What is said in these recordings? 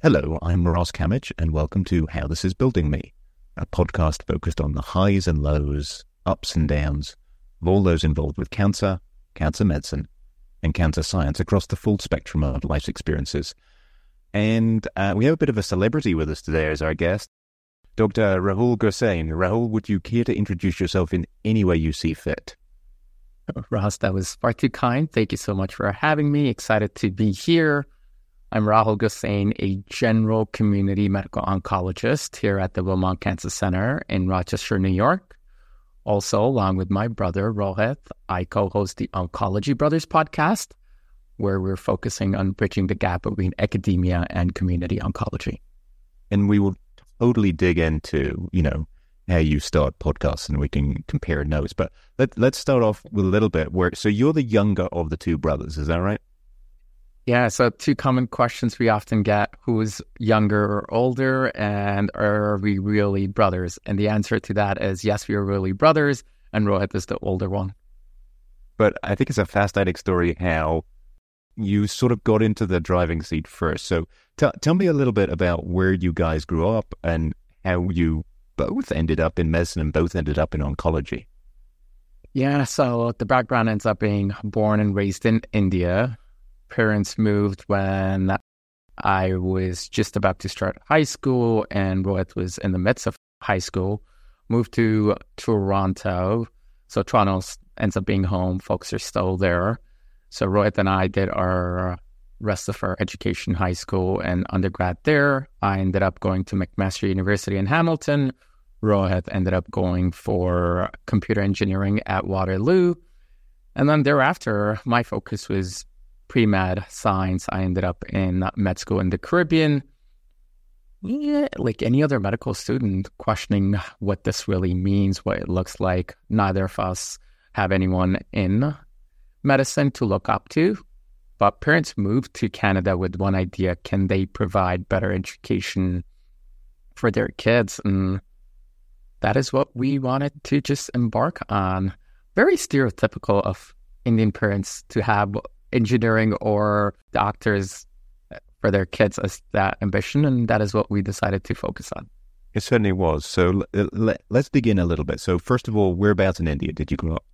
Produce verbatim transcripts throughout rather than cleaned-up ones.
Hello, I'm Ross Camich, and welcome to How This Is Building Me, a podcast focused on the highs and lows, ups and downs of all those involved with cancer, cancer medicine, and cancer science across the full spectrum of life's experiences. And uh, we have a bit of a celebrity with us today as our guest, Doctor Rahul Gossain. Rahul, would you care to introduce yourself in any way you see fit? Ross, that was far too kind. Thank you so much for having me. Excited to be here. I'm Rahul Gossain, a general community medical oncologist here at the Wilmot Cancer Center in Rochester, New York. Also, along with my brother, Rohit, I co-host the Oncology Brothers podcast, where we're focusing on bridging the gap between academia and community oncology. And we will totally dig into, you know, how you start podcasts and we can compare notes. But let, let's start off with a little bit where, so you're the younger of the two brothers, is that right? Yeah, so two common questions we often get: who's younger or older, and are we really brothers? And the answer to that is yes, we are really brothers, and Rohit is the older one. But I think it's a fascinating story how you sort of got into the driving seat first. So t- tell me a little bit about where you guys grew up and how you both ended up in medicine and both ended up in oncology. Yeah, so the background ends up being born and raised in India. Parents moved when I was just about to start high school and Rohit was in the midst of high school. Moved to Toronto. So Toronto ends up being home. Folks are still there. So Rohit and I did our rest of our education, high school and undergrad there. I ended up going to McMaster University in Hamilton. Rohit ended up going for computer engineering at Waterloo. And then thereafter, my focus was pre-med science. I ended up in med school in the Caribbean. Yeah, like any other medical student, questioning what this really means, what it looks like. Neither of us have anyone in medicine to look up to, but parents moved to Canada with one idea: can they provide better education for their kids? And that is what we wanted to just embark on. Very stereotypical of Indian parents to have engineering or doctors for their kids as that ambition, and that is what we decided to focus on. It certainly was. So l- l- let's dig in a little bit. So first of all, whereabouts in India did you grow up?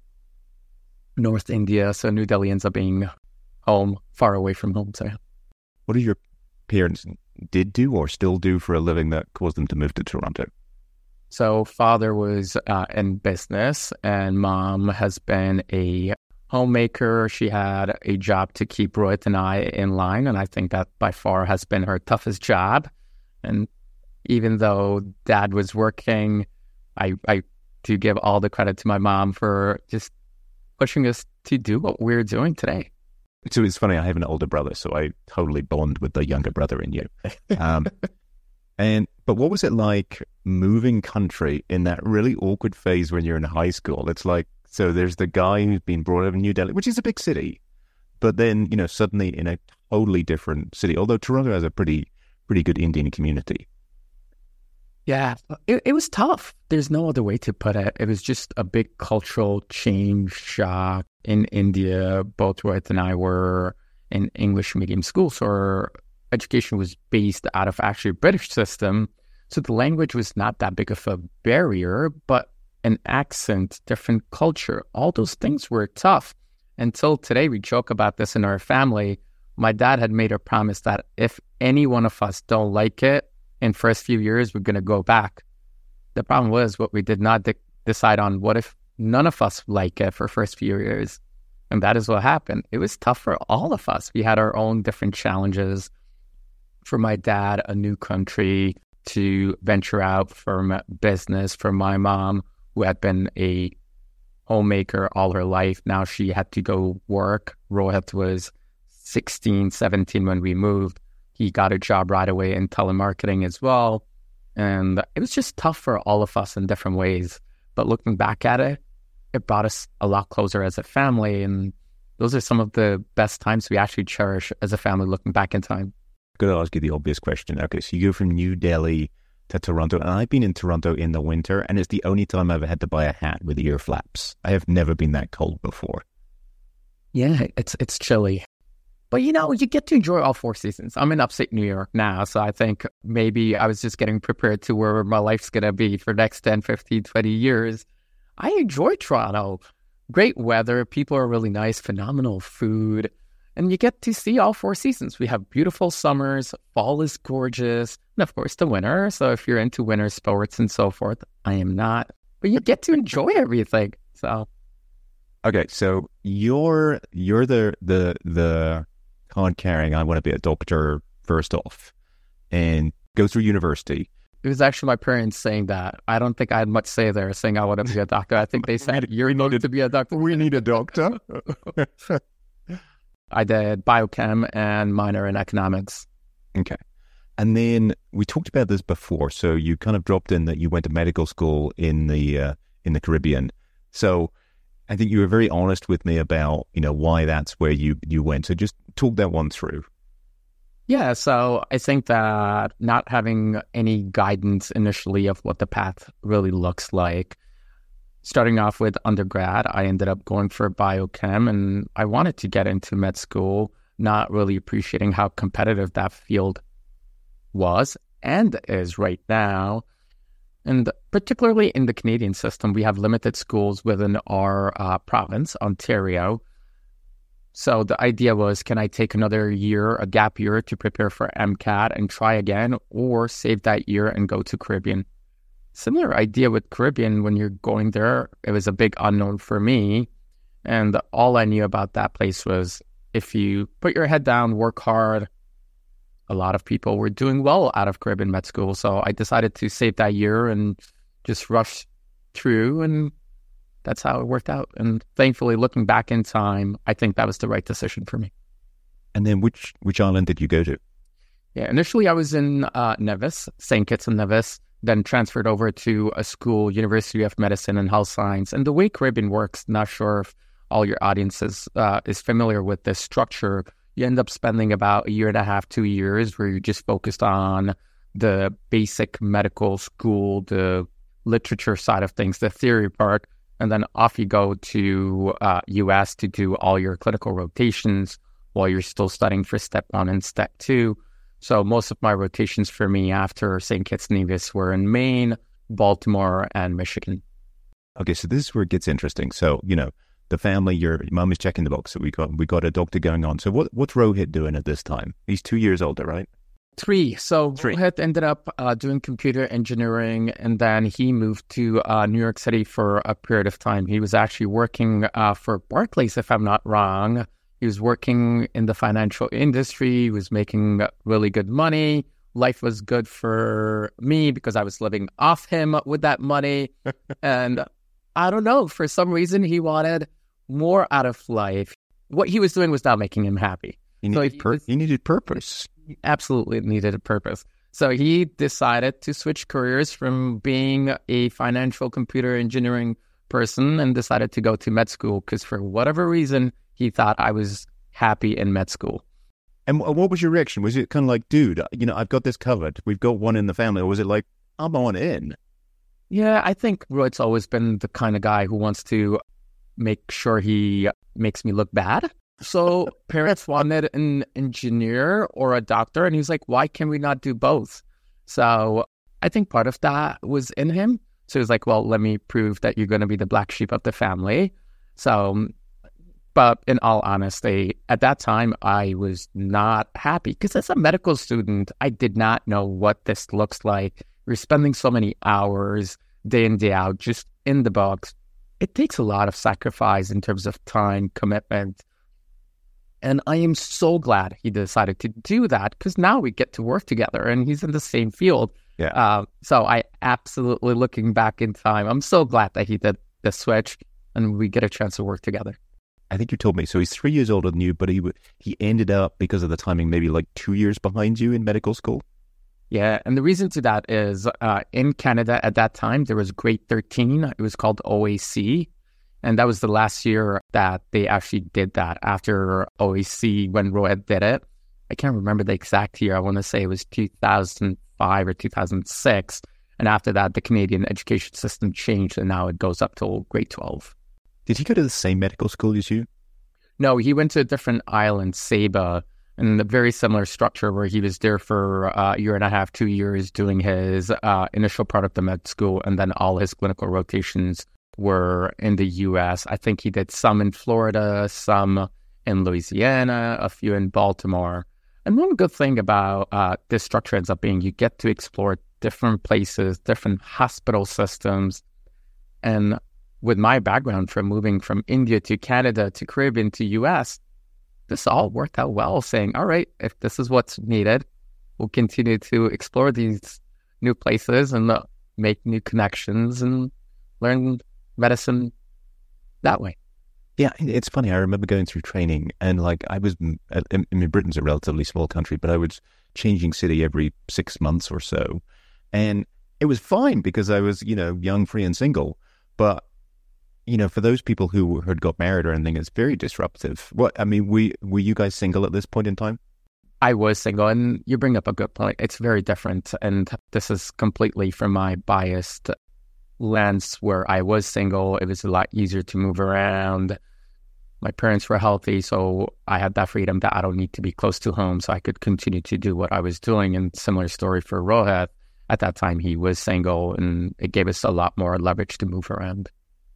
North India, so New Delhi ends up being home, far away from home. So, what did your parents did do or still do for a living that caused them to move to Toronto? So father was uh, in business, and mom has been a homemaker. She had a job to keep Rohit and I in line, and I think that by far has been her toughest job. And even though dad was working, I, I do give all the credit to my mom for just pushing us to do what we're doing today. So it's funny, I have an older brother, so I totally bond with the younger brother in you. Um, and but what was it like moving country in that really awkward phase when you're in high school? It's like, so there's the guy who's been brought up in New Delhi, which is a big city, but then, you know, suddenly in a totally different city, although Toronto has a pretty, pretty good Indian community. Yeah, it, it was tough. There's no other way to put it. It was just a big cultural change shock in India. Both Rohit and I were in English medium schools, so our education was based out of actually a British system. So the language was not that big of a barrier, but an accent, different culture, all those things were tough. Until today, we joke about this in our family. My dad had made a promise that if any one of us don't like it, in first few years, we're going to go back. The problem was what we did not de- decide on. What if none of us like it for first few years? And that is what happened. It was tough for all of us. We had our own different challenges. For my dad, a new country to venture out from business. For my mom, who had been a homemaker all her life, now she had to go work. Rohit was sixteen, seventeen when we moved. He got a job right away in telemarketing as well. And it was just tough for all of us in different ways. But looking back at it, it brought us a lot closer as a family. And those are some of the best times we actually cherish as a family looking back in time. I'm going to ask you the obvious question. Okay, so you go from New Delhi to Toronto, and I've been in Toronto in the winter, and it's the only time I've ever had to buy a hat with ear flaps. I have never been that cold before. Yeah, it's it's chilly. But, you know, you get to enjoy all four seasons. I'm in upstate New York now, so I think maybe I was just getting prepared to where my life's going to be for the next ten, fifteen, twenty years. I enjoy Toronto. Great weather. People are really nice. Phenomenal food. And you get to see all four seasons. We have beautiful summers. Fall is gorgeous. And, of course, the winter. So if you're into winter sports and so forth, I am not. But you get to enjoy everything. So, okay, so you're you're the the the card carrying. I want to be a doctor first off, and go through university. It was actually my parents saying that. I don't think I had much say there, saying I want to be a doctor. I think they said you're needed to be a doctor. We need a doctor. I did biochem and minor in economics. Okay. And then we talked about this before. So you kind of dropped in that you went to medical school in the uh, in the Caribbean. So I think you were very honest with me about, you know, why that's where you, you went. So just talk that one through. Yeah, so I think that not having any guidance initially of what the path really looks like. Starting off with undergrad, I ended up going for biochem, and I wanted to get into med school, not really appreciating how competitive that field was and is right now. And particularly in the Canadian system, we have limited schools within our uh, province, Ontario. So the idea was, can I take another year, a gap year, to prepare for MCAT and try again, or save that year and go to Caribbean? Similar idea with Caribbean. When you're going there, it was a big unknown for me. And all I knew about that place was if you put your head down, work hard, a lot of people were doing well out of Caribbean med school. So I decided to save that year and just rush through. And that's how it worked out. And thankfully, looking back in time, I think that was the right decision for me. And then which, which island did you go to? Yeah, initially I was in uh, Nevis, Saint Kitts and Nevis. Then transferred over to a school, University of Medicine and Health Science. And the way Caribbean works, not sure if all your audiences uh, is familiar with this structure. You end up spending about a year and a half, two years, where you're just focused on the basic medical school, the literature side of things, the theory part, and then off you go to uh, U S to do all your clinical rotations while you're still studying for step one and step two. So most of my rotations for me after Saint Kitts and Nevis were in Maine, Baltimore, and Michigan. Okay, so this is where it gets interesting. So, you know, the family, your mom is checking the box. So we got we got a doctor going on. So what what's Rohit doing at this time? He's two years older, right? Three. So Three. Rohit ended up uh, doing computer engineering, and then he moved to uh, New York City for a period of time. He was actually working uh, for Barclays, if I'm not wrong. He was working in the financial industry. He was making really good money. Life was good for me because I was living off him with that money. And I don't know, for some reason, he wanted more out of life. What he was doing was not making him happy. He needed, so he, pur- he needed purpose. He absolutely needed a purpose. So he decided to switch careers from being a financial computer engineering person and decided to go to med school because for whatever reason, he thought I was happy in med school. And what was your reaction? Was it kind of like, dude, you know, I've got this covered. We've got one in the family. Or was it like, I'm on in? Yeah, I think Roy's always been the kind of guy who wants to make sure he makes me look bad. So parents wanted an engineer or a doctor. And he was like, why can we not do both? So I think part of that was in him. So he was like, well, let me prove that you're going to be the black sheep of the family. So... But in all honesty, at that time, I was not happy because as a medical student, I did not know what this looks like. We're spending so many hours, day in, day out, just in the box. It takes a lot of sacrifice in terms of time, commitment. And I am so glad he decided to do that because now we get to work together and he's in the same field. Yeah. Uh, so I absolutely, looking back in time, I'm so glad that he did the switch and we get a chance to work together. I think you told me. So he's three years older than you, but he he ended up, because of the timing, maybe like two years behind you in medical school? Yeah, and the reason to that is uh, in Canada at that time, there was grade thirteen. It was called O A C. And that was the last year that they actually did that after O A C when Rohit did it. I can't remember the exact year. I want to say it was two thousand five or two thousand six. And after that, the Canadian education system changed and now it goes up to grade twelve. Did he go to the same medical school as you? No, he went to a different island, Saba, and a very similar structure where he was there for uh, a year and a half, two years doing his uh, initial part of the med school, and then all his clinical rotations were in the U S. I think he did some in Florida, some in Louisiana, a few in Baltimore. And one good thing about uh, this structure ends up being you get to explore different places, different hospital systems. And with my background from moving from India to Canada to Caribbean to U S, this all worked out well, saying, all right, if this is what's needed, we'll continue to explore these new places and uh, make new connections and learn medicine that way. Yeah, it's funny. I remember going through training and like I was, I mean, Britain's a relatively small country, but I was changing city every six months or so. And it was fine because I was, you know, young, free and single. But, you know, for those people who had got married or anything, it's very disruptive. What, I mean, we, were you guys single at this point in time? I was single, and you bring up a good point. It's very different. And this is completely from my biased lens where I was single. It was a lot easier to move around. My parents were healthy, so I had that freedom that I don't need to be close to home, so I could continue to do what I was doing. And similar story for Rohit. At that time, he was single, and it gave us a lot more leverage to move around.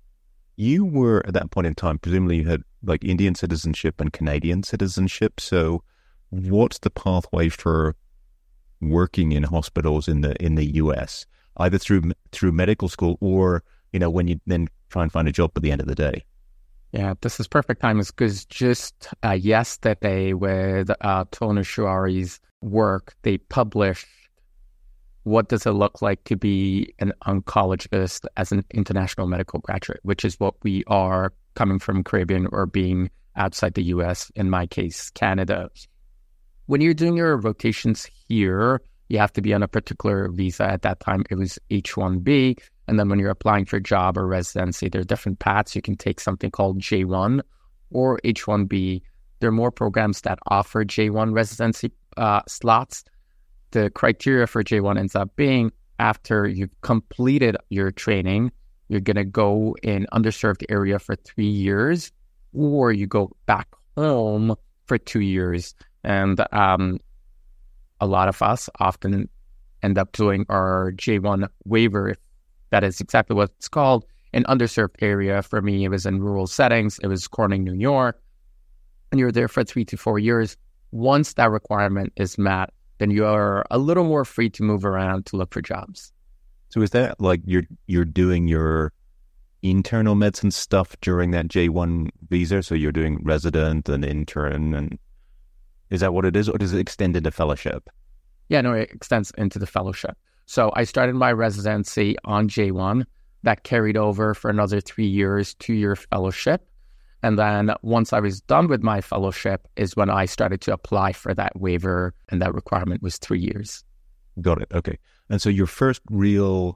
You were, at that point in time, presumably you had like Indian citizenship and Canadian citizenship. So what's the pathway for working in hospitals in the in the U S, either through through medical school or, you know, when you then try and find a job at the end of the day? Yeah, this is perfect time because just uh, yesterday with uh, Tony Shuari's work, they published what does it look like to be an oncologist as an international medical graduate, which is what we are coming from Caribbean or being outside the U S, in my case, Canada. When you're doing your rotations here, you have to be on a particular visa. At that time, it was H one B. And then when you're applying for a job or residency, there are different paths. You can take something called J one or H one B. There are more programs that offer J one residency uh, slots. The criteria for J one ends up being after you've completed your training, you're going to go in underserved area for three years, or you go back home for two years. And um, a lot of us often end up doing our J one waiver. That is exactly what it's called, an underserved area. For me, it was in rural settings. It was Corning, New York. And you're there for three to four years. Once that requirement is met, then you're a little more free to move around to look for jobs. So is that like you're you're doing your internal medicine stuff during that J one visa? So you're doing resident and intern, and is that what it is? Or does it extend into fellowship? Yeah, no, it extends into the fellowship. So I started my residency on J one. That carried over for another three years, two-year fellowship. And then once I was done with my fellowship is when I started to apply for that waiver, and that requirement was three years. Got it. Okay. And so your first real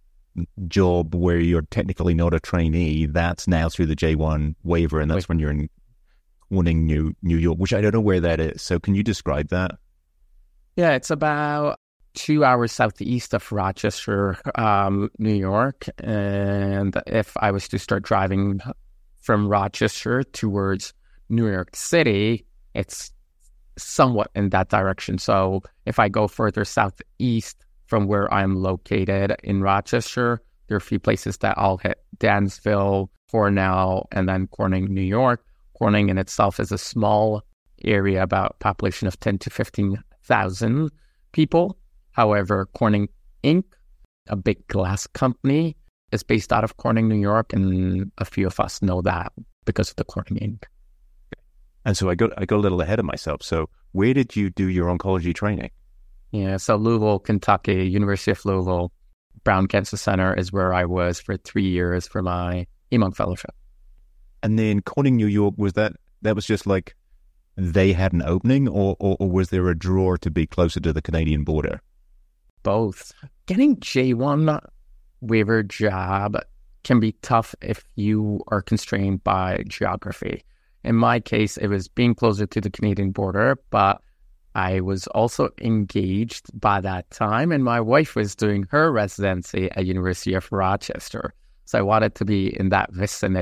job where you're technically not a trainee, that's now through the J one waiver, and that's Wait. when you're in Corning, New, New York, which I don't know where that is. So can you describe that? Yeah, it's about two hours southeast of Rochester, um, New York. And if I was to start driving from Rochester towards New York City, it's somewhat in that direction. So if I go further southeast from where I'm located in Rochester, there are a few places that I'll hit: Dansville, Cornell, and then Corning, New York. Corning in itself is a small area, about a population of ten to fifteen thousand people. However, Corning Incorporated, a big glass company, is based out of Corning, New York, and a few of us know that because of the Corning Incorporated. And so I got I got a little ahead of myself. So where did you do your oncology training? Yeah, so Louisville, Kentucky, University of Louisville, Brown Cancer Center is where I was for three years for my Heme fellowship. And then Corning, New York, was that, that was just like they had an opening, or, or, or was there a draw to be closer to the Canadian border? Both. Getting J one waiver job can be tough if you are constrained by geography. In my case, it was being closer to the Canadian border, but I was also engaged by that time, and my wife was doing her residency at University of Rochester. So I wanted to be in that vicinity.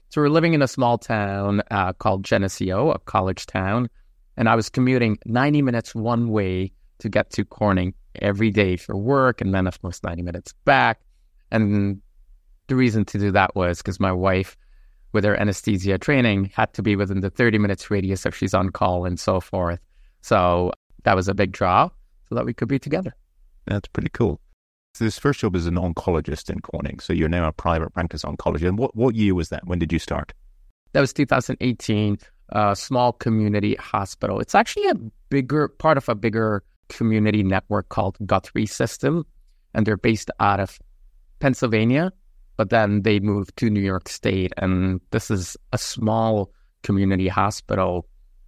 So we're living in a small town uh, called Geneseo, a college town, and I was commuting ninety minutes one way to get to Corning every day for work, and then, of course, ninety minutes back. And the reason to do that was because my wife, with her anesthesia training, had to be within the thirty minutes radius if she's on call and so forth. So that was a big draw so that we could be together. That's pretty cool. So this first job is an oncologist in Corning. So you're now a private practice oncologist. And what, what year was that? When did you start? That was two thousand eighteen, a small community hospital. It's actually a bigger part of a bigger community network called Guthrie System. And they're based out of Pennsylvania, but then they moved to New York State. And this is a small community hospital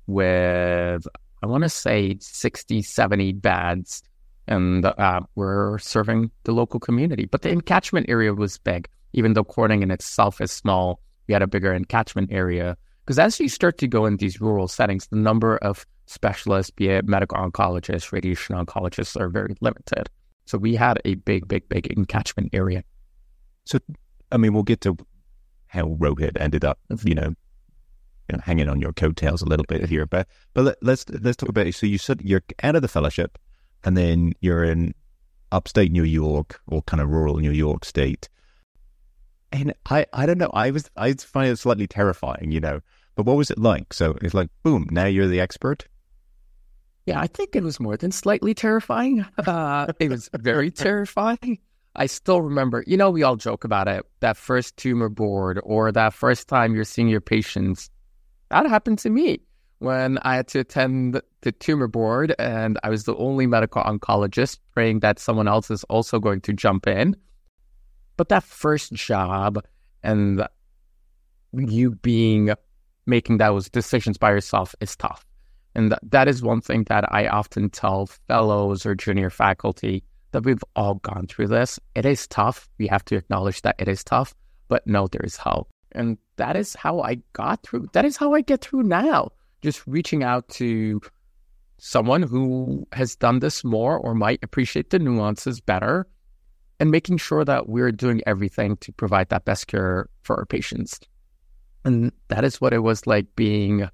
with, I want to say, sixty, seventy beds. And uh, we're serving the local community. But the encatchment area was big. Even though Corning in itself is small, we had a bigger encatchment area. Because as you start to go in these rural settings, the number of specialists, be it medical oncologists, radiation oncologists, are very limited. So we had a big, big, big encatchment area. So, I mean, we'll get to how Rohit ended up, you know, you know, hanging on your coattails a little bit here. But but let, let's let's talk about it. So you said you're out of the fellowship, and then you're in upstate New York, or kind of rural New York State. And I, I don't know, I was I find it slightly terrifying, you know. But what was it like? So it's like, boom, now you're the expert? Yeah, I think it was more than slightly terrifying. Uh, it was very terrifying. I still remember, you know, we all joke about it, that first tumor board or that first time you're seeing your patients. That happened to me when I had to attend the tumor board, and I was the only medical oncologist, praying that someone else is also going to jump in. But that first job and you being, making those decisions by yourself is tough. And th- that is one thing that I often tell fellows or junior faculty, that we've all gone through this. It is tough. We have to acknowledge that it is tough, but no, there is help. And that is how I got through. That is how I get through now. Just reaching out to someone who has done this more or might appreciate the nuances better, and making sure that we're doing everything to provide that best care for our patients. And that is what it was like being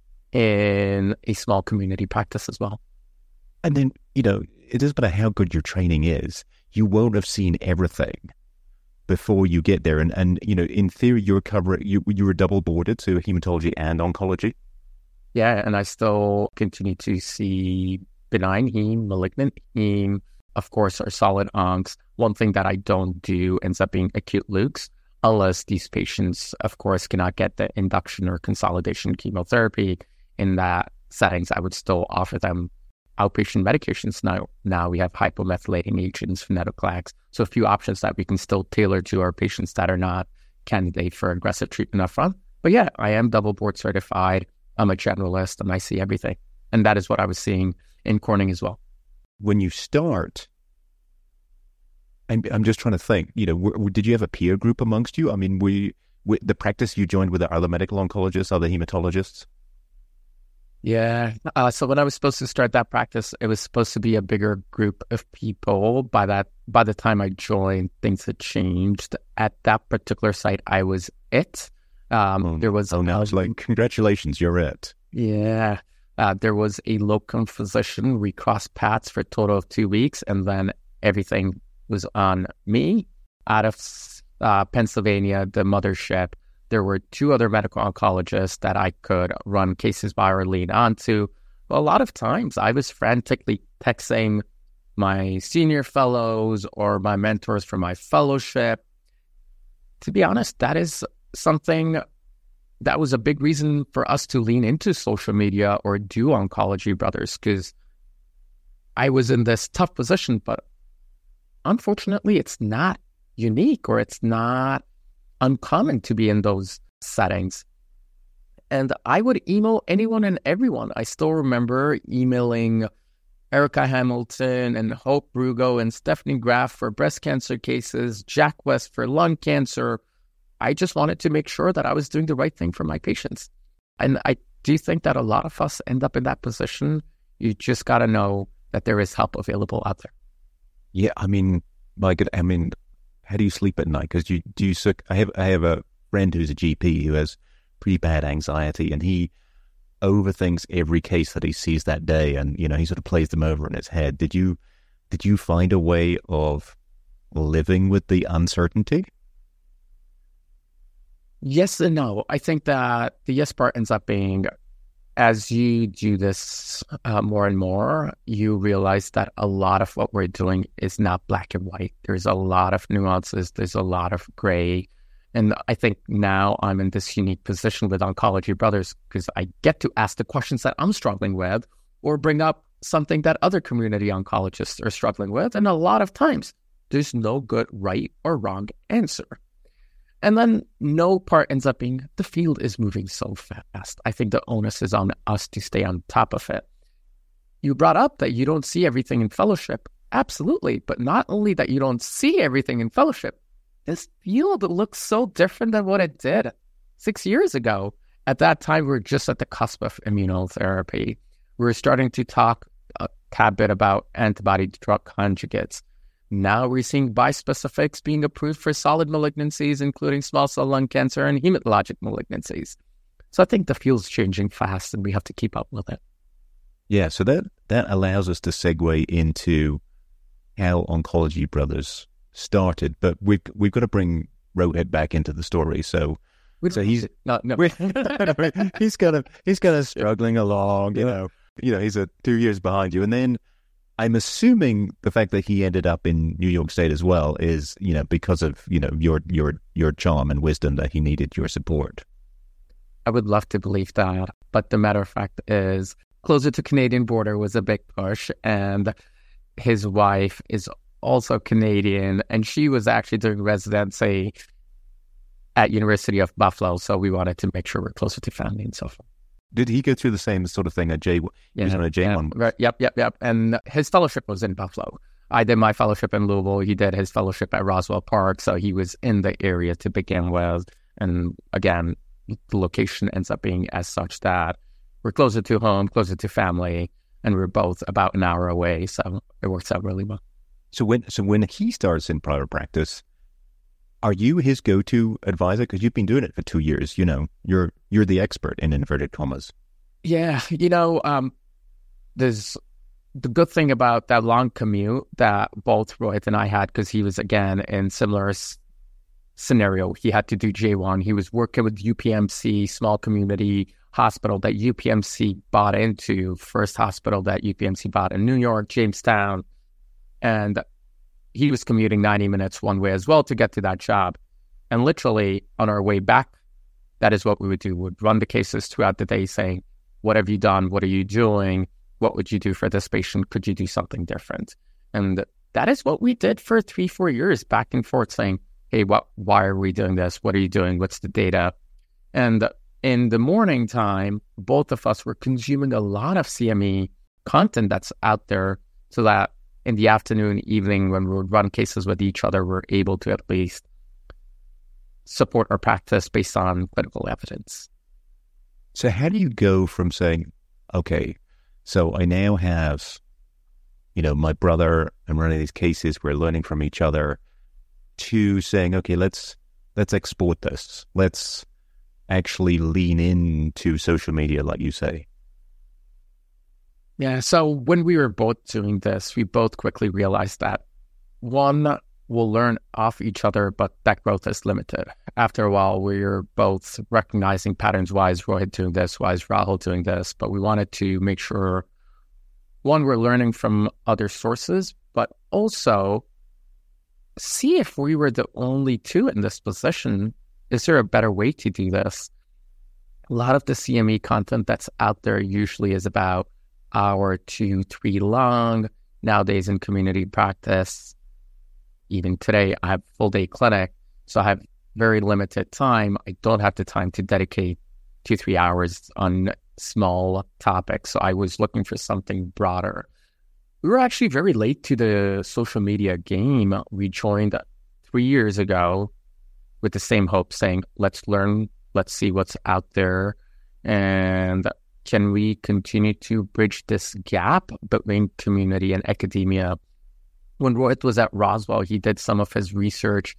in a small community practice as well. And then, you know, it doesn't matter how good your training is, you won't have seen everything before you get there. And, and you know, in theory, you're covering, you, you were double boarded, so hematology and oncology. Yeah, and I still continue to see benign heme, malignant heme, of course, our solid oncs. One thing that I don't do ends up being acute leukes, unless these patients, of course, cannot get the induction or consolidation chemotherapy. In that settings, I would still offer them outpatient medications. Now, now we have hypomethylating agents, venetoclax, so a few options that we can still tailor to our patients that are not candidate for aggressive treatment upfront. But yeah, I am double board certified. I'm a generalist, and I see everything. And that is what I was seeing in Corning as well. When you start, I'm, I'm just trying to think, you know, w- did you have a peer group amongst you? I mean, were you, were the practice you joined with the other medical oncologists, other hematologists? Yeah. Uh, so when I was supposed to start that practice, it was supposed to be a bigger group of people. By that, by the time I joined, things had changed. At that particular site, I was it. Um, oh, there was oh, now it's like, congratulations, you're it. Yeah. Uh, there was a locum physician. We crossed paths for a total of two weeks, and then everything was on me. Out of uh, Pennsylvania, the mothership, there were two other medical oncologists that I could run cases by or lean onto. Well, a lot of times I was frantically texting my senior fellows or my mentors for my fellowship. To be honest, that is something that was a big reason for us to lean into social media or do Oncology Brothers, because I was in this tough position, but unfortunately, it's not unique or it's not uncommon to be in those settings. And I would email anyone and everyone. I still remember emailing Erica Hamilton and Hope Rugo and Stephanie Graff for breast cancer cases, Jack West for lung cancer. I just wanted to make sure that I was doing the right thing for my patients. And I do think that a lot of us end up in that position. You just got to know that there is help available out there. Yeah, I mean, my God, I mean, how do you sleep at night? Because you do you sick. I have I have a friend who's a G P who has pretty bad anxiety, and he overthinks every case that he sees that day, and you know he sort of plays them over in his head. Did you did you find a way of living with the uncertainty? Yes and no. I think that the yes part ends up being, as you do this uh, more and more, you realize that a lot of what we're doing is not black and white. There's a lot of nuances. There's a lot of gray. And I think now I'm in this unique position with Oncology Brothers because I get to ask the questions that I'm struggling with or bring up something that other community oncologists are struggling with. And a lot of times, there's no good right or wrong answer. And then no part ends up being the field is moving so fast. I think the onus is on us to stay on top of it. You brought up that you don't see everything in fellowship. Absolutely. But not only that you don't see everything in fellowship, this field looks so different than what it did six years ago. At that time, we were just at the cusp of immunotherapy. We were starting to talk a tad bit about antibody-drug conjugates. Now we're seeing bispecifics being approved for solid malignancies, including small cell lung cancer and hematologic malignancies. So I think the field's changing fast and we have to keep up with it. Yeah, so that, that allows us to segue into how Oncology Brothers started. But we've, we've got to bring Rohit back into the story. So, so he's no, no. he's kind of he's kind of struggling along, you know. You know, he's a two years behind you. And then I'm assuming the fact that he ended up in New York State as well is, you know, because of, you know, your your your charm and wisdom that he needed your support. I would love to believe that. But the matter of fact is, closer to Canadian border was a big push. And his wife is also Canadian. And she was actually doing residency at University of Buffalo. So we wanted to make sure we're closer to family and so forth. Did he go through the same sort of thing at J? He yeah, was on a J one. Yeah, right, yep, yep, yep. And his fellowship was in Buffalo. I did my fellowship in Louisville. He did his fellowship at Roswell Park. So he was in the area to begin with. And again, the location ends up being as such that we're closer to home, closer to family, and we're both about an hour away. So it works out really well. So when so when he starts in private practice, are you his go-to advisor? Because you've been doing it for two years. You know, you're you're the expert in inverted commas. Yeah, you know, um, there's the good thing about that long commute that both Rohit and I had, because he was, again, in similar s- scenario. He had to do J one. He was working with U P M C, small community hospital that U P M C bought into, first hospital that U P M C bought in New York, Jamestown. And he was commuting ninety minutes one way as well to get to that job. And literally on our way back, that is what we would do. We would run the cases throughout the day saying, what have you done? What are you doing? What would you do for this patient? Could you do something different? And that is what we did for three, four years, back and forth saying, hey, what, why are we doing this? What are you doing? What's the data? And in the morning time, both of us were consuming a lot of C M E content that's out there so that in the afternoon, evening, when we would run cases with each other, we're able to at least support our practice based on clinical evidence. So how do you go from saying, okay, so I now have, you know, my brother, I'm running these cases, we're learning from each other, to saying, okay, let's let's export this. Let's actually lean into social media, like you say. Yeah, so when we were both doing this, we both quickly realized that, one, we'll learn off each other, but that growth is limited. After a while, we were both recognizing patterns. Why is Rohit doing this? Why is Rahul doing this? But we wanted to make sure, one, we're learning from other sources, but also see if we were the only two in this position. Is there a better way to do this? A lot of the C M E content that's out there usually is about hour two, three long. Nowadays in community practice, even today, I have full day clinic, so I have very limited time. I don't have the time to dedicate two, three hours on small topics. So I was looking for something broader. We were actually very late to the social media game. We joined three years ago with the same hope, saying, let's learn, let's see what's out there. And can we continue to bridge this gap between community and academia? When Rohit was at Roswell, he did some of his research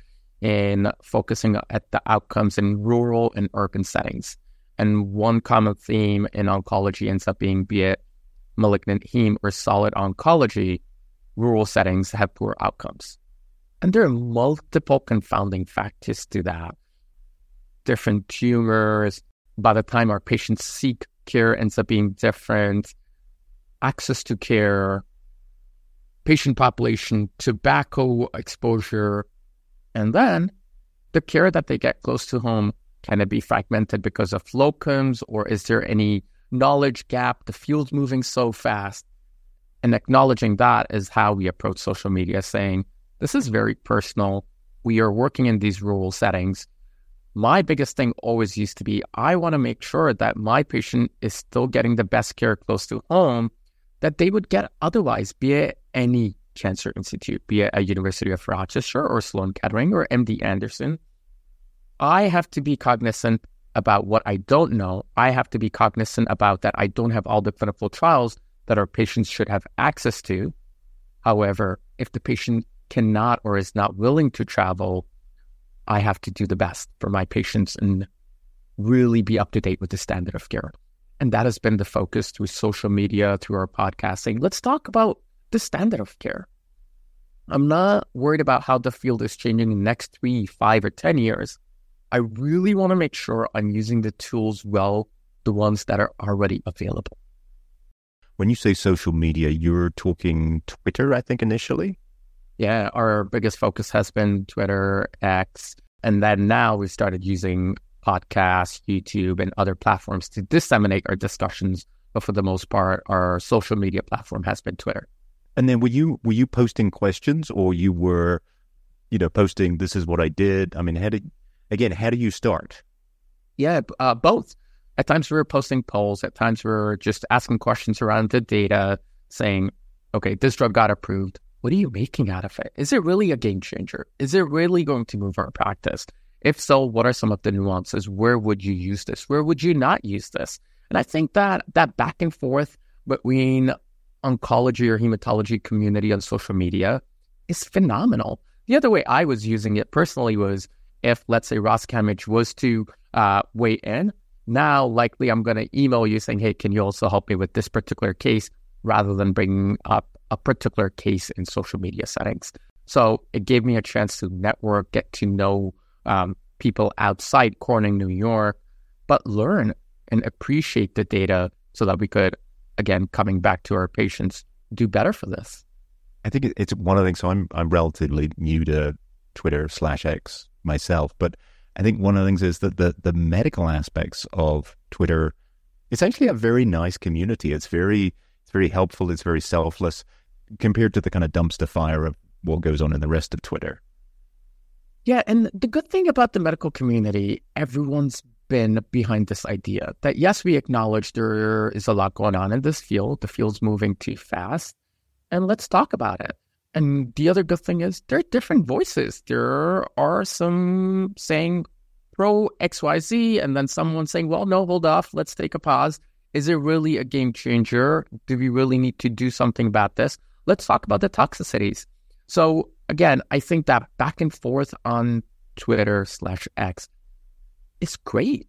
in focusing at the outcomes in rural and urban settings. And one common theme in oncology ends up being, be it malignant heme or solid oncology, rural settings have poor outcomes. And there are multiple confounding factors to that. Different tumors, by the time our patients seek care ends up being different, access to care, patient population, tobacco exposure, and then the care that they get close to home, can it be fragmented because of locums, or is there any knowledge gap? The field's moving so fast. And acknowledging that is how we approach social media, saying, this is very personal. We are working in these rural settings. My biggest thing always used to be, I want to make sure that my patient is still getting the best care close to home that they would get otherwise, be it any cancer institute, be it a University of Rochester or Sloan Kettering or M D Anderson. I have to be cognizant about what I don't know. I have to be cognizant about that I don't have all the clinical trials that our patients should have access to. However, if the patient cannot or is not willing to travel, I have to do the best for my patients and really be up to date with the standard of care. And that has been the focus through social media, through our podcasting. Let's talk about the standard of care. I'm not worried about how the field is changing in the next three, five, or ten years. I really want to make sure I'm using the tools well, the ones that are already available. When you say social media, you're talking Twitter, I think, initially? Yeah, our biggest focus has been Twitter, X, and then now we started using podcasts, YouTube, and other platforms to disseminate our discussions. But for the most part, our social media platform has been Twitter. And then were you were you posting questions, or you were, you know, posting, this is what I did? I mean, how did, again, how do you start? Yeah, uh, both. At times we were posting polls. At times we were just asking questions around the data, saying, okay, this drug got approved. What are you making out of it? Is it really a game changer? Is it really going to move our practice? If so, what are some of the nuances? Where would you use this? Where would you not use this? And I think that that back and forth between oncology or hematology community on social media is phenomenal. The other way I was using it personally was if, let's say, Ross Camage was to uh, weigh in, now likely I'm going to email you saying, hey, can you also help me with this particular case, rather than bringing up a particular case in social media settings. So it gave me a chance to network, get to know um, people outside Corning, New York, but learn and appreciate the data so that we could, again, coming back to our patients, do better for this. I think it's one of the things, so I'm, I'm relatively new to Twitter slash X myself, but I think one of the things is that the, the medical aspects of Twitter, it's actually a very nice community. It's very, it's very helpful. It's very selfless compared to the kind of dumpster fire of what goes on in the rest of Twitter. Yeah, and the good thing about the medical community, everyone's been behind this idea that, yes, we acknowledge there is a lot going on in this field. The field's moving too fast, and let's talk about it. And the other good thing is there are different voices. There are some saying pro X Y Z, and then someone saying, well, no, hold off. Let's take a pause. Is it really a game changer? Do we really need to do something about this? Let's talk about the toxicities. So again, I think that back and forth on Twitter slash X is great.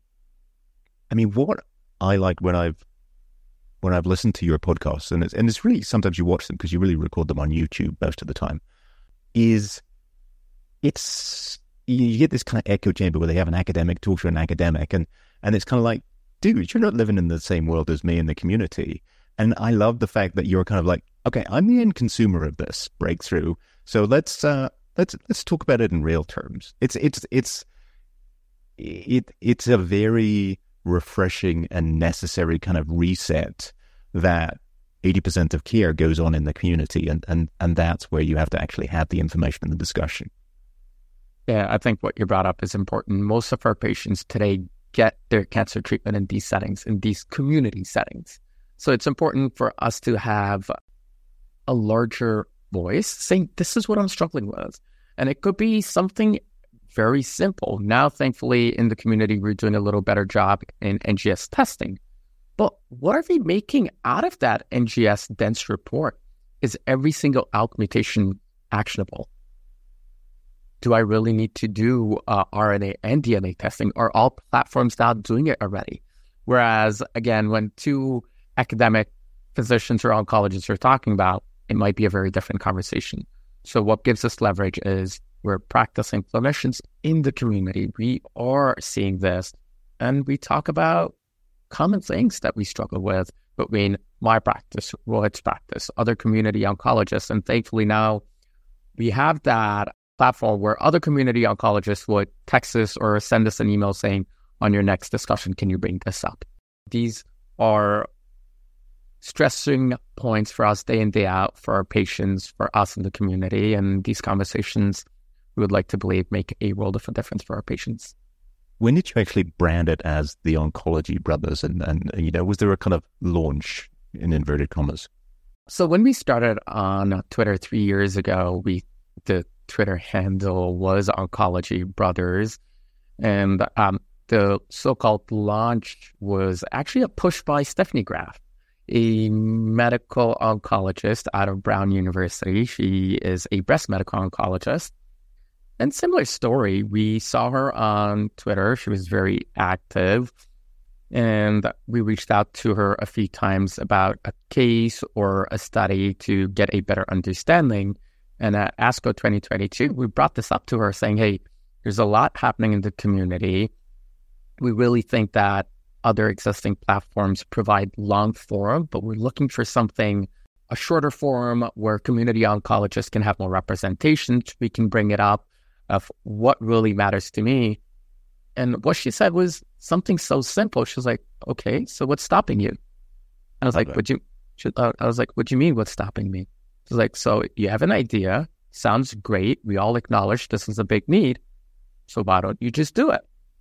I mean, what I like when I've when I've listened to your podcasts, and it's, and it's really, sometimes you watch them because you really record them on YouTube most of the time, is it's, you get this kind of echo chamber where they have an academic talk to an academic, and, and it's kind of like, dude, you're not living in the same world as me in the community. And I love the fact that you're kind of like, okay, I'm the end consumer of this breakthrough, so let's uh, let's let's talk about it in real terms. It's it's it's it it's a very refreshing and necessary kind of reset that eighty percent of care goes on in the community, and and and that's where you have to actually have the information and the discussion. Yeah, I think what you brought up is important. Most of our patients today get their cancer treatment in these settings, in these community settings. So it's important for us to have a larger voice saying, this is what I'm struggling with. And it could be something very simple. Now, thankfully, in the community, we're doing a little better job in N G S testing. But what are they making out of that N G S dense report? Is every single A L K mutation actionable? do I really need to do uh, R N A and D N A testing? Are all platforms now doing it already? Whereas, again, when two academic physicians or oncologists are talking about, it might be a very different conversation. So what gives us leverage is we're practicing clinicians in the community. We are seeing this, and we talk about common things that we struggle with between my practice, Rohit's practice, other community oncologists. And thankfully now we have that platform where other community oncologists would text us or send us an email saying, on your next discussion, can you bring this up? These are stressing points for us day in, day out, for our patients, for us in the community. And these conversations, we would like to believe, make a world of a difference for our patients. When did you actually brand it as the Oncology Brothers? And, and you know, was there a kind of launch in inverted commas? So when we started on Twitter three years ago, we the Twitter handle was Oncology Brothers. And um, the so-called launch was actually a push by Stephanie Graf, a medical oncologist out of Brown University. She is a breast medical oncologist. And similar story, we saw her on Twitter. She was very active. And we reached out to her a few times about a case or a study to get a better understanding. And at ASCO twenty twenty-two, we brought this up to her saying, hey, there's a lot happening in the community. We really think that other existing platforms provide long form, but we're looking for something, a shorter form where community oncologists can have more representation. We can bring it up of what really matters to me. And what she said was something so simple. She was like, okay, so what's stopping you? I was like, Okay. what you, she, uh, I was like, what do you mean what's stopping me? She's like, so you have an idea, sounds great. We all acknowledge this is a big need. So why don't you just do it?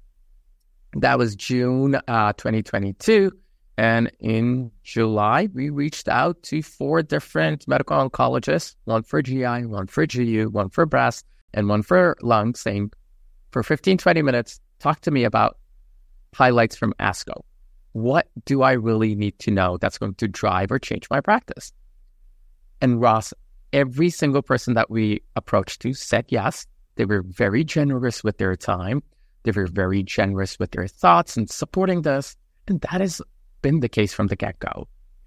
That was June uh, twenty twenty-two. And in July, we reached out to four different medical oncologists, one for G I, one for G U, one for breast, and one for lung, saying, for fifteen, twenty minutes, talk to me about highlights from ASCO. What do I really need to know that's going to drive or change my practice? And Ross, every single person that we approached to said yes. They were very generous with their time. They were very generous with their thoughts and supporting this. And that has been the case from the get-go.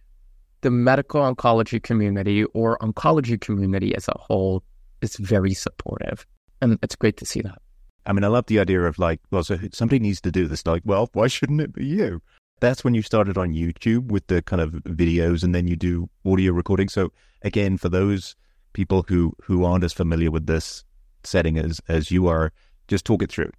The medical oncology community or oncology community as a whole is very supportive. And it's great to see that. I mean, I love the idea of like, well, so somebody needs to do this. Like, well, why shouldn't it be you? That's when you started on YouTube with the kind of videos, and then you do audio recording. So again, for those people who, who aren't as familiar with this setting as, as you are, just talk it through.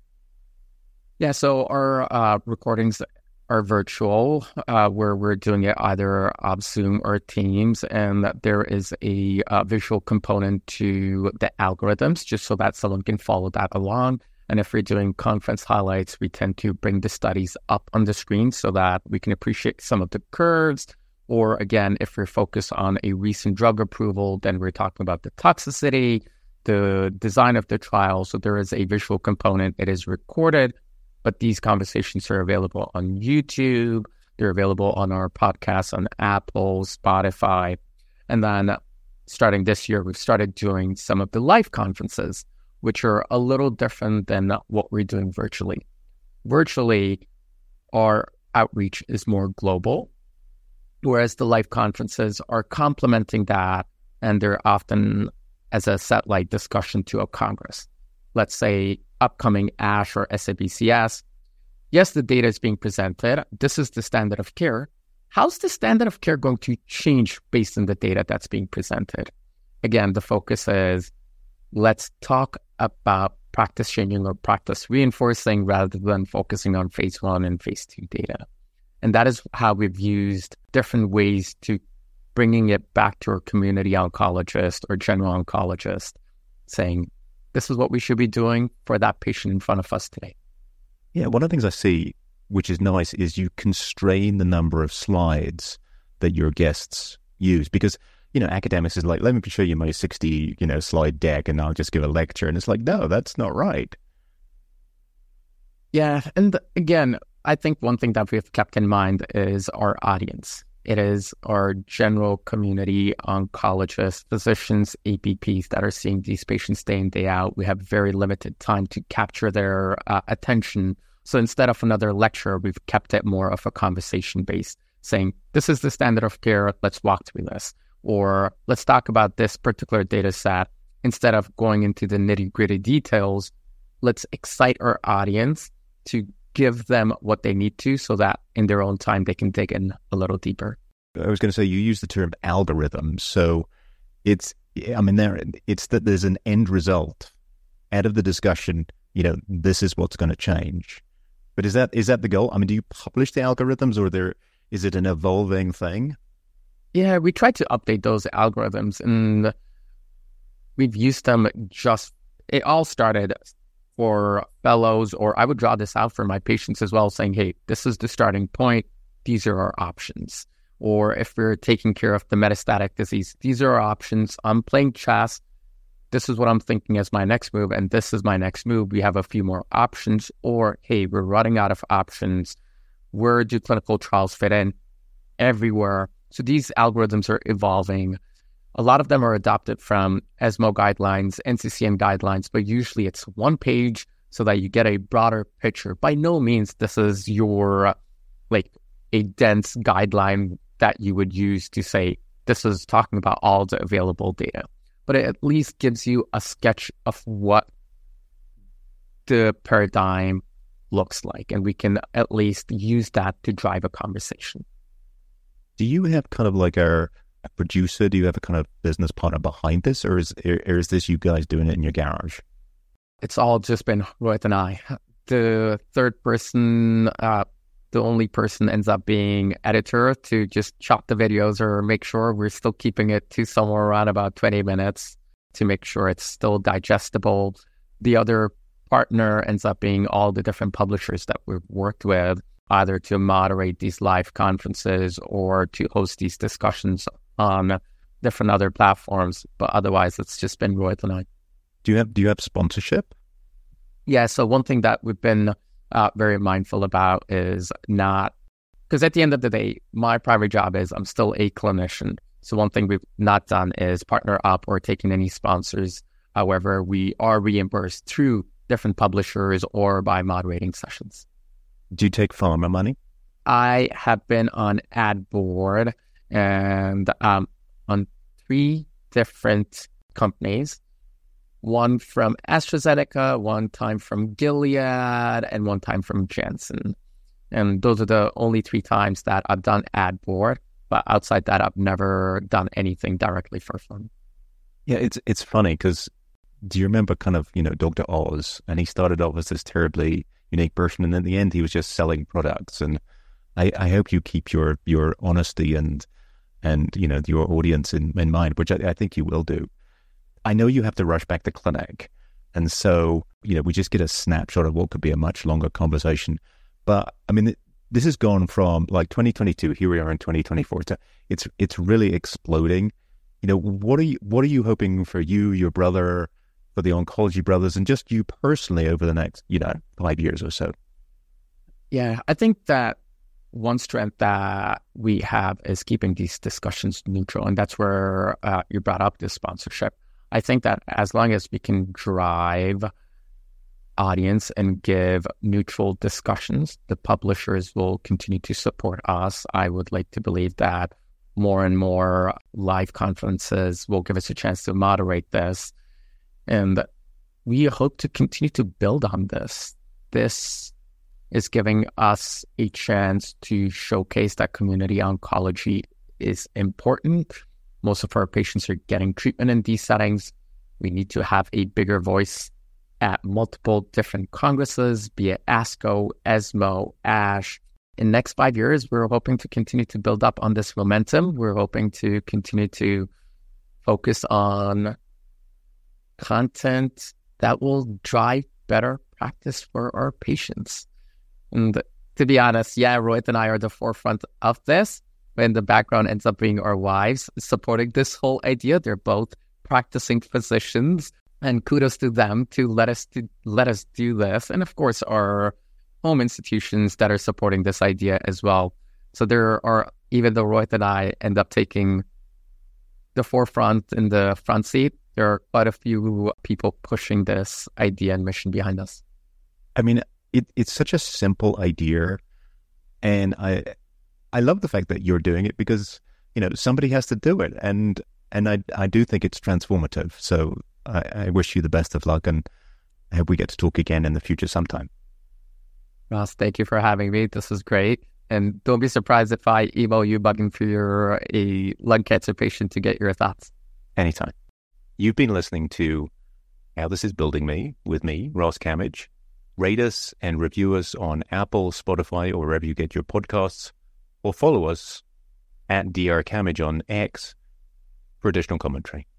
Yeah, so our uh, recordings are virtual, uh, where we're doing it either on Zoom or Teams, and there is a uh, visual component to the algorithms, just so that someone can follow that along. And if we're doing conference highlights, we tend to bring the studies up on the screen so that we can appreciate some of the curves. Or again, if we're focused on a recent drug approval, then we're talking about the toxicity, the design of the trial. So there is a visual component. It is recorded, but these conversations are available on YouTube. They're available on our podcasts on Apple, Spotify. And then starting this year, we've started doing some of the live conferences, which are a little different than what we're doing virtually. Virtually, our outreach is more global, whereas the live conferences are complementing that, and they're often as a satellite discussion to a congress. Let's say upcoming ASH or S A B C S. Yes, the data is being presented. This is the standard of care. How's the standard of care going to change based on the data that's being presented? Again, the focus is let's talk about practice changing or practice reinforcing rather than focusing on phase one and phase two data. And that is how we've used different ways to bringing it back to our community oncologist or general oncologist, saying, this is what we should be doing for that patient in front of us today. Yeah, one of the things I see, which is nice, is you constrain the number of slides that your guests use. Because, you know, academics is like, let me show you my sixty, you know, slide deck and I'll just give a lecture. And it's like, no, that's not right. Yeah. And again, I think one thing that we have kept in mind is our audience. It is our general community oncologists, physicians, A P Ps that are seeing these patients day in, day out. We have very limited time to capture their uh, attention. So instead of another lecture, we've kept it more of a conversation based, saying, this is the standard of care, let's walk through this. Or let's talk about this particular data set. Instead of going into the nitty gritty details, let's excite our audience to give them what they need to so that in their own time, they can dig in a little deeper. I was going to say, you use the term algorithm. So it's, I mean, there, it's that there's an end result out of the discussion, you know, this is what's going to change. But is that, is that the goal? I mean, do you publish the algorithms, or there, is it an evolving thing? Yeah, we try to update those algorithms, and we've used them just, it all started for fellows, or I would draw this out for my patients as well, saying, hey, this is the starting point. These are our options. Or if we're taking care of the metastatic disease, these are our options. I'm playing chess. This is what I'm thinking as my next move, and this is my next move. We have a few more options. Or, hey, we're running out of options. Where do clinical trials fit in? Everywhere. So these algorithms are evolving. A lot of them are adopted from ESMO guidelines, N C C N guidelines, but usually it's one page so that you get a broader picture. By no means this is your, uh, like, a dense guideline that you would use to say, this is talking about all the available data. But it at least gives you a sketch of what the paradigm looks like, and we can at least use that to drive a conversation. Do you have kind of like a A producer? Do you have a kind of business partner behind this, or is or is this you guys doing it in your garage? It's all just been Rohit and I. The third person, uh, the only person ends up being editor to just chop the videos or make sure we're still keeping it to somewhere around about twenty minutes to make sure it's still digestible. The other partner ends up being all the different publishers that we've worked with, either to moderate these live conferences or to host these discussions on different other platforms, but otherwise it's just been Rohit and I. Do you have do you have sponsorship? Yeah, so one thing that we've been uh, very mindful about is not, because at the end of the day, my primary job is I'm still a clinician. So one thing we've not done is partner up or taking any sponsors. However, we are reimbursed through different publishers or by moderating sessions. Do you take pharma money? I have been on ad board and um, on three different companies, one from AstraZeneca, one time from Gilead, and one time from Janssen. And those are the only three times that I've done ad board, but outside that, I've never done anything directly for fun. Yeah, it's it's funny because do you remember kind of, you know, Doctor Oz, and he started off as this terribly unique person, and in the end, he was just selling products. And I, I hope you keep your your honesty and and you know your audience in, in mind, which I, I think you will do. I know you have to rush back to clinic, and so you know we just get a snapshot of what could be a much longer conversation. But I mean, this has gone from like twenty twenty-two. Here we are in twenty twenty-four. To, it's it's really exploding. You know, what are you what are you hoping for you, your brother, for the Oncology Brothers, and just you personally over the next you know five years or so? Yeah, I think that one strength that we have is keeping these discussions neutral, and that's where uh, you brought up this sponsorship. I think that as long as we can drive audience and give neutral discussions, the publishers will continue to support us. I would like to believe that more and more live conferences will give us a chance to moderate this, and we hope to continue to build on this. This is giving us a chance to showcase that community oncology is important. Most of our patients are getting treatment in these settings. We need to have a bigger voice at multiple different congresses, be it ASCO, ESMO, ASH. In the next five years, we're hoping to continue to build up on this momentum. We're hoping to continue to focus on content that will drive better practice for our patients. And to be honest, yeah, Rohit and I are the forefront of this. And the background ends up being our wives supporting this whole idea. They're both practicing physicians, and kudos to them to let us to let us do this. And of course, our home institutions that are supporting this idea as well. So there are even though Rohit and I end up taking the forefront in the front seat, there are quite a few people pushing this idea and mission behind us. I mean, it, it's such a simple idea. And I I love the fact that you're doing it because, you know, somebody has to do it. And and I, I do think it's transformative. So I, I wish you the best of luck, and I hope we get to talk again in the future sometime. Ross, thank you for having me. This was great. And don't be surprised if I email you bugging for your a lung cancer patient to get your thoughts. Anytime. You've been listening to How This Is Building Me with me, Ross Camage. Rate us and review us on Apple, Spotify, or wherever you get your podcasts, or follow us at D R Camage on X for additional commentary.